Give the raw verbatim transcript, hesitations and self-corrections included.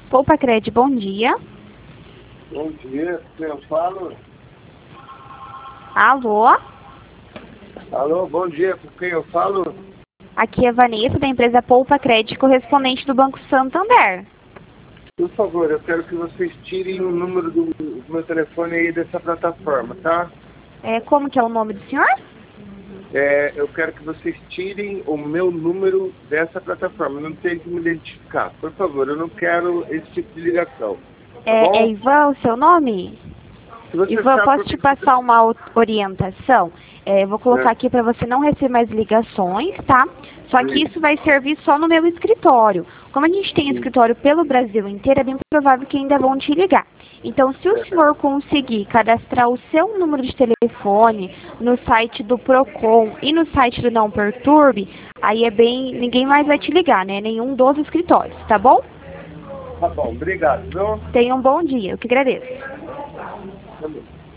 Poupa Cred, bom dia. Bom dia, quem eu falo? Alô? Alô, bom dia, com quem eu falo? Aqui é Vanessa, da empresa Poupa Cred, correspondente do Banco Santander. Por favor, eu quero que vocês tirem o número do, do meu telefone aí dessa plataforma, tá? É, como que é o nome do senhor? É, eu quero que vocês tirem o meu número dessa plataforma, não tem que me identificar. Por favor, eu não quero esse tipo de ligação, tá É, é bom? Ivan o seu nome? Se você Ivan, sabe posso por te que- passar uma o- orientação? É, eu vou colocar É. aqui para você não receber mais ligações, tá? Só que Sim. isso vai servir só no meu escritório. Como a gente tem Sim. escritório pelo Brasil inteiro, é bem provável que ainda vão te ligar. Então, se o É. senhor conseguir cadastrar o seu número de telefone no site do Procon e no site do Não Perturbe, aí é bem, ninguém mais vai te ligar, né? Nenhum dos escritórios, tá bom? Tá bom, obrigado, viu? Tenha um bom dia, eu que agradeço. Tá bom.